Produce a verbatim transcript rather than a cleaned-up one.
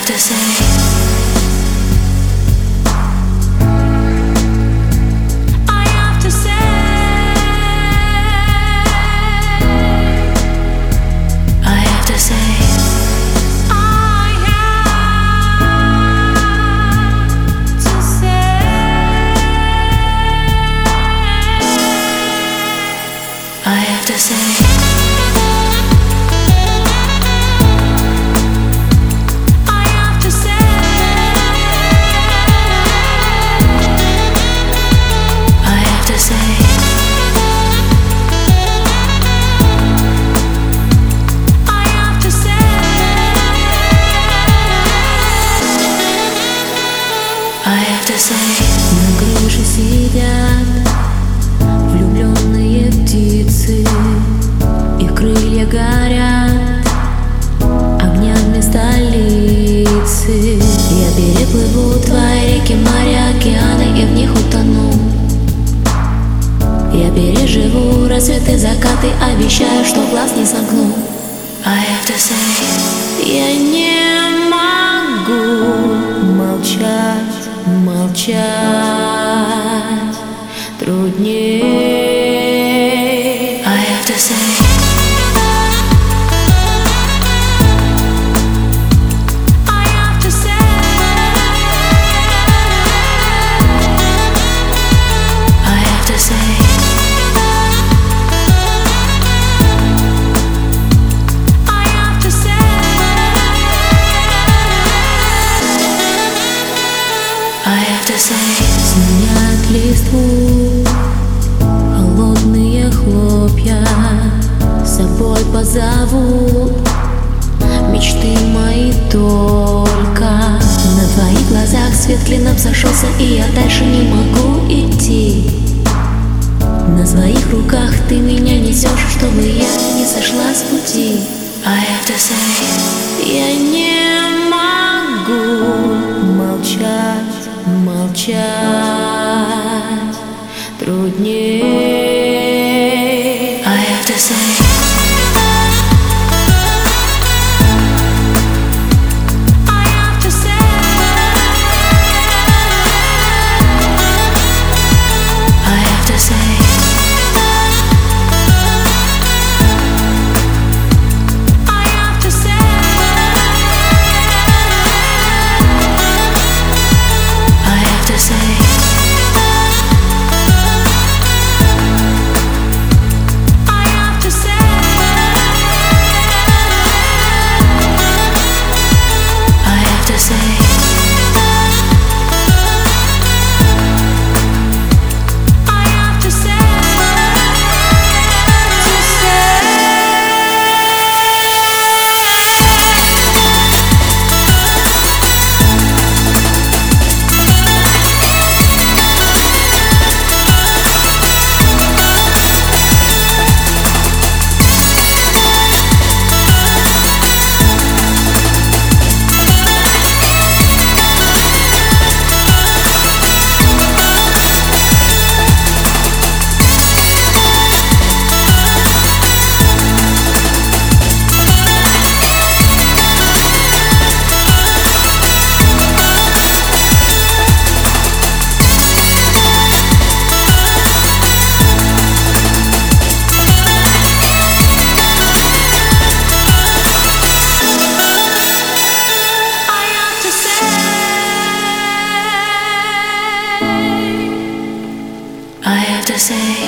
to say, I have to say, I have to say, I have to say, I have to say. На крыше сидят влюбленные птицы, их крылья горят огнями столицы. Я переплыву твои реки, моря, океаны и в них утону. Я переживу рассветы, закаты, обещаю, что глаз не сомкну. I have to say, я не могу молчать, молчать труднее. I have to say, I have to say, I have to say, I have to say, I have to say. Сменят листву холодные хлопья, с собой позовут мечты мои только. На твоих глазах свет клином сошелся, и я дальше не могу идти. На своих руках ты меня несешь, чтобы я не сошла с пути. I have to say, я не могу молчать, молчать труднее. I have to say, I have to say, I have to say, I have to say, I have to say, I have to say, I have to say, I have to say, I have to say.